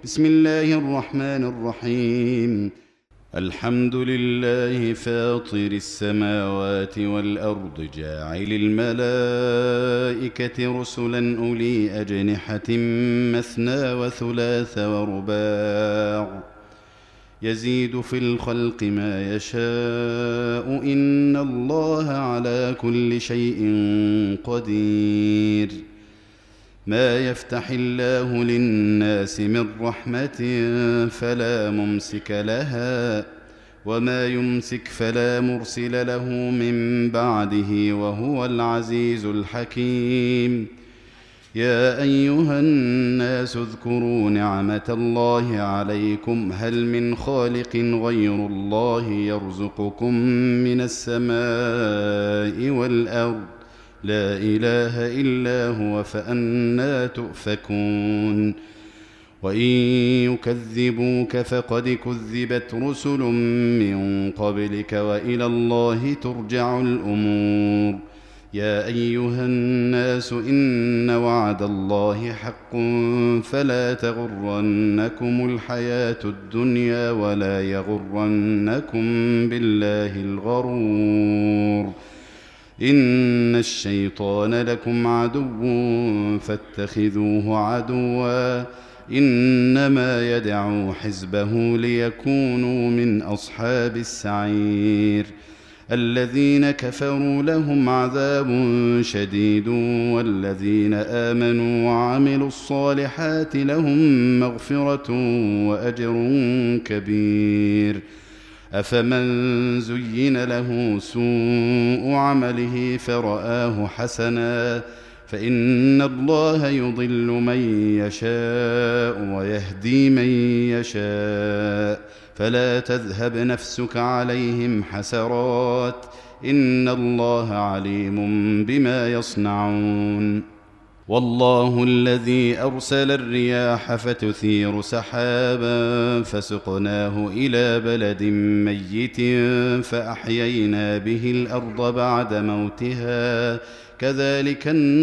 بسم الله الرحمن الرحيم. الحمد لله فاطر السماوات والأرض جاعل الملائكة رسلا أولي أجنحة مثنى وثلاث ورباع يزيد في الخلق ما يشاء إن الله على كل شيء قدير. ما يفتح الله للناس من رحمة فلا ممسك لها وما يمسك فلا مرسل له من بعده وهو العزيز الحكيم. يا أيها الناس اذكروا نعمة الله عليكم هل من خالق غير الله يرزقكم من السماء والأرض لا إله إلا هو فأنى تؤفكون. وإن يكذبوك فقد كذبت رسل من قبلك وإلى الله ترجع الأمور. يا أيها الناس إن وعد الله حق فلا تغرنكم الحياة الدنيا ولا يغرنكم بالله الغرور. إن الشيطان لكم عدو فاتخذوه عدوا إنما يدعو حزبه ليكونوا من أصحاب السعير. الذين كفروا لهم عذاب شديد والذين آمنوا وعملوا الصالحات لهم مغفرة وأجر كبير. أفمن زين له سوء عمله فرآه حسنا فإن الله يضل من يشاء ويهدي من يشاء فلا تذهب نفسك عليهم حسرات إن الله عليم بما يصنعون. والله الذي أرسل الرياح فتثير سحابا فسقناه إلى بلد ميت فأحيينا به الأرض بعد موتها كذلك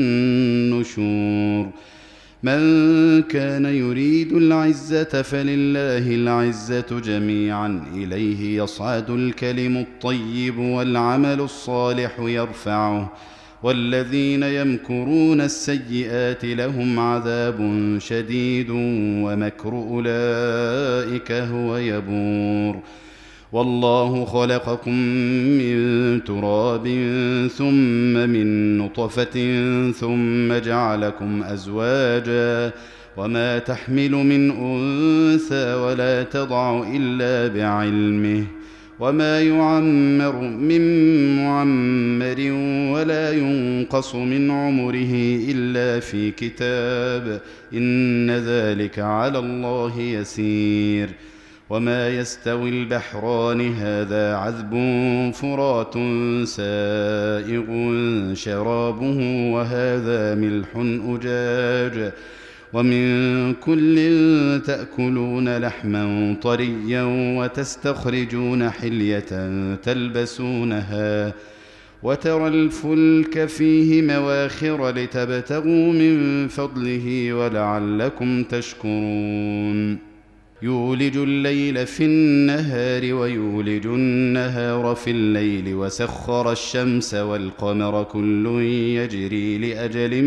النشور. من كان يريد العزة فلله العزة جميعا إليه يصعد الكلم الطيب والعمل الصالح يرفعه والذين يمكرون السيئات لهم عذاب شديد ومكر أولئك هو يبور. والله خلقكم من تراب ثم من نطفة ثم جعلكم أزواجا وما تحمل من أنثى ولا تضع إلا بعلمه وما يعمر من معمر ولا ينقص من عمره إلا في كتاب إن ذلك على الله يسير. وما يستوي البحران هذا عذب فرات سائغ شرابه وهذا ملح أجاج ومن كل تأكلون لحما طريا وتستخرجون حلية تلبسونها وترى الفلك فيه مواخر لتبتغوا من فضله ولعلكم تشكرون. يولج الليل في النهار ويولج النهار في الليل وسخر الشمس والقمر كل يجري لأجل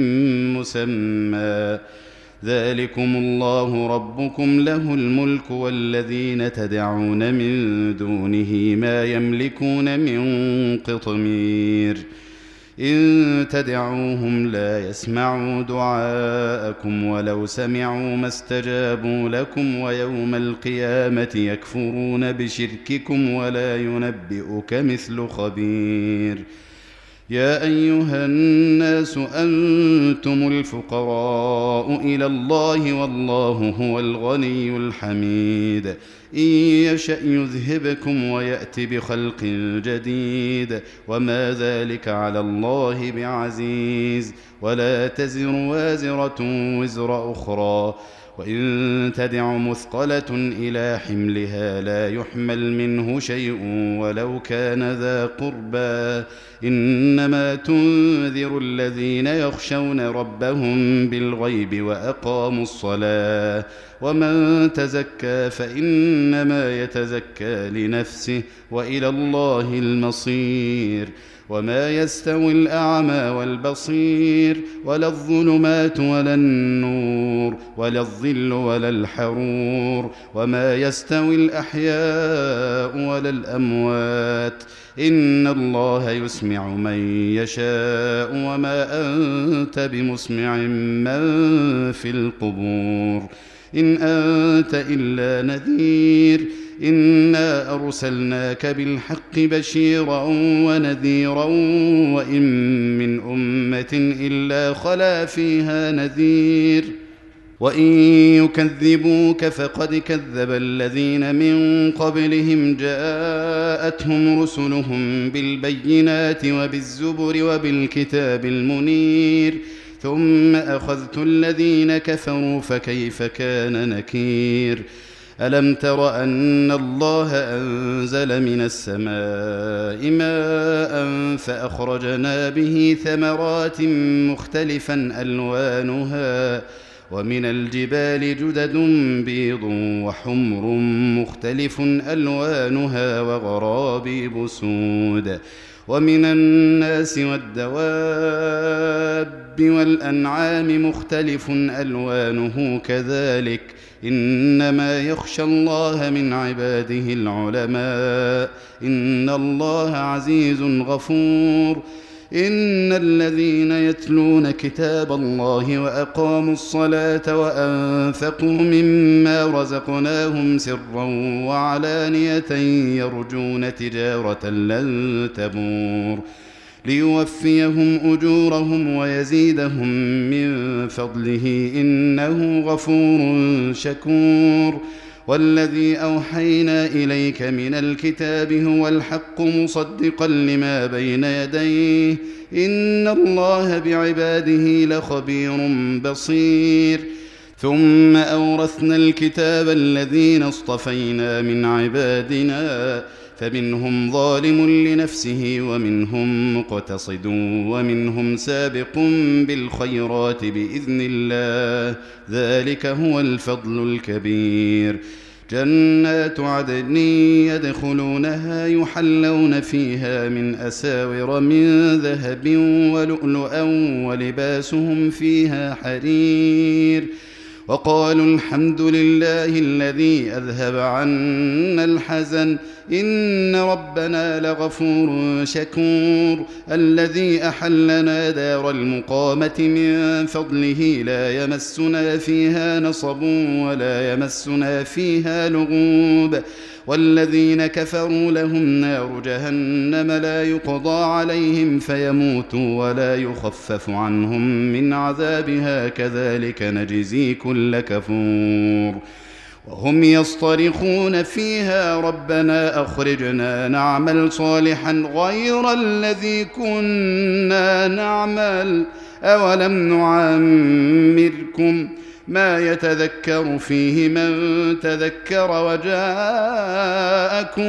مسمى ذلكم الله ربكم له الملك والذين تدعون من دونه ما يملكون من قطمير. إن تدعوهم لا يسمعوا دعاءكم ولو سمعوا ما استجابوا لكم ويوم القيامة يكفرون بشرككم ولا ينبئك مثل خبير. يا أيها الناس أنتم الفقراء إلى الله والله هو الغني الحميد. إن يشأ يذهبكم ويأت بخلق جديد وما ذلك على الله بعزيز. ولا تزر وازرة وزر أخرى وإن تدع مثقلة إلى حملها لا يحمل منه شيء ولو كان ذا قربى إنما تنذر الذين يخشون ربهم بالغيب وأقاموا الصلاة ومن تزكى فإنما يتزكى لنفسه وإلى الله المصير. وما يستوي الأعمى والبصير ولا الظلمات ولا النور ولا الظل ولا الحرور، وما يستوي الأحياء ولا الأموات، إن الله يسمع من يشاء وما أنت بمسمع من في القبور، إن أنت إلا نذير. إنا أرسلناك بالحق بشيرا ونذيرا، وإن من أمة إلا خلا فيها نذير، وإن يكذبوك فقد كذب الذين من قبلهم، جاءتهم رسلهم بالبينات وبالزبر وبالكتاب المنير، ثم أخذت الذين كفروا فكيف كان نكير. ألم تر أن الله أنزل من السماء ماء فأخرجنا به ثمرات مختلفا ألوانها، ومن الجبال جدد بيض وحمر مختلف ألوانها وغرابيب سود، ومن الناس والدواب والأنعام مختلف ألوانه كذلك، إنما يخشى الله من عباده العلماء، إن الله عزيز غفور. إن الذين يتلون كتاب الله وأقاموا الصلاة وأنفقوا مما رزقناهم سرا وعلانية يرجون تجارة لن تبور، ليوفيهم أجورهم ويزيدهم من فضله إنه غفور شكور. والذي أوحينا إليك من الكتاب هو الحق مصدقا لما بين يديه، إن الله بعباده لخبير بصير. ثم أورثنا الكتاب الذين اصطفينا من عبادنا، فمنهم ظالم لنفسه ومنهم مقتصد ومنهم سابق بالخيرات بإذن الله، ذلك هو الفضل الكبير. جنات عدن يدخلونها يحلون فيها من أساور من ذهب ولؤلؤا ولباسهم فيها حرير، وقالوا الحمد لله الذي أذهب عنا الحزن إن ربنا لغفور شكور. الذي أحلنا دار المقامة من فضله لا يمسنا فيها نصب ولا يمسنا فيها لغوب، والذين كفروا لهم نار جهنم لا يقضى عليهم فيموتوا ولا يخفف عنهم من عذابها كذلك نجزي كل كفور. وهم يصطرخون فيها ربنا أخرجنا نعمل صالحا غير الذي كنا نعمل أولم نعمركم ما يتذكر فيه من تذكر وجاءكم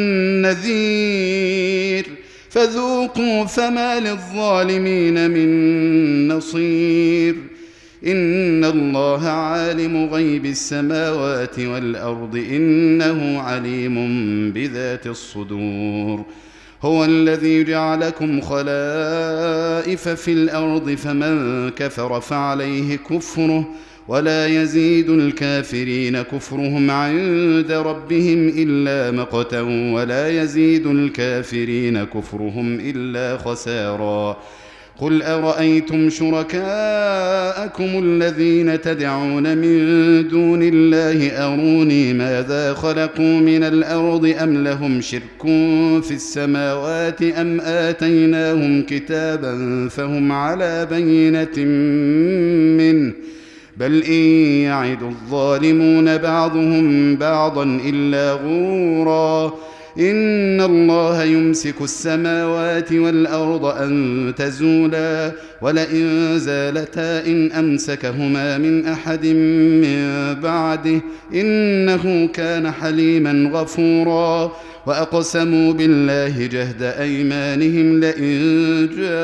النذير فذوقوا فما للظالمين من نصير. إن الله عالم غيب السماوات والأرض إنه عليم بذات الصدور. هو الذي جعلكم خلائف في الأرض فمن كفر فعليه كفره ولا يزيد الكافرين كفرهم عند ربهم إلا مقتا ولا يزيد الكافرين كفرهم إلا خسارا. قل أرأيتم شركاءكم الذين تدعون من دون الله أروني ماذا خلقوا من الأرض أم لهم شرك في السماوات أم آتيناهم كتابا فهم على بينة منه بل إن يعد الظالمون بعضهم بعضا إلا غرورا. إن الله يمسك السماوات والأرض أن تزولا ولئن زالتا إن أمسكهما من أحد من بعده إنه كان حليما غفورا. وأقسموا بالله جهد أيمانهم لئن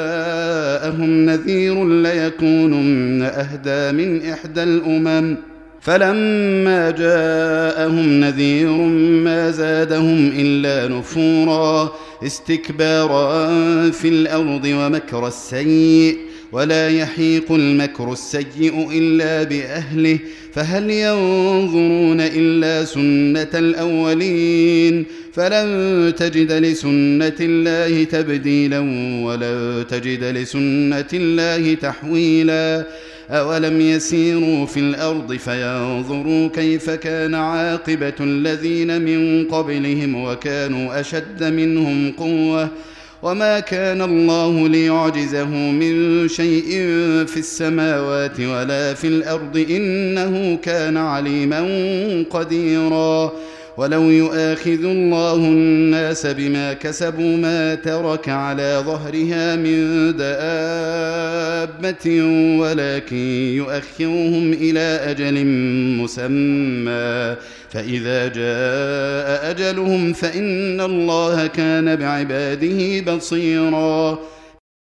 جاءهم نذير ليكونن أهدى من إحدى الأمم فلما جاءهم نذير ما زادهم إلا نفورا استكبارا في الأرض ومكر السيء ولا يحيق المكر السيء إلا بأهله فهل ينظرون إلا سنة الأولين فلن تجد لسنة الله تبديلا ولن تجد لسنة الله تحويلا أولم يسيروا في الأرض فينظروا كيف كان عاقبة الذين من قبلهم وكانوا أشد منهم قوة وما كان الله ليعجزه من شيء في السماوات ولا في الأرض إنه كان عليما قديرا ولو يؤاخذ الله الناس بما كسبوا ما ترك على ظهرها من دابة ولكن يؤخرهم إلى أجل مسمى فإذا جاء أجلهم فإن الله كان بعباده بصيرا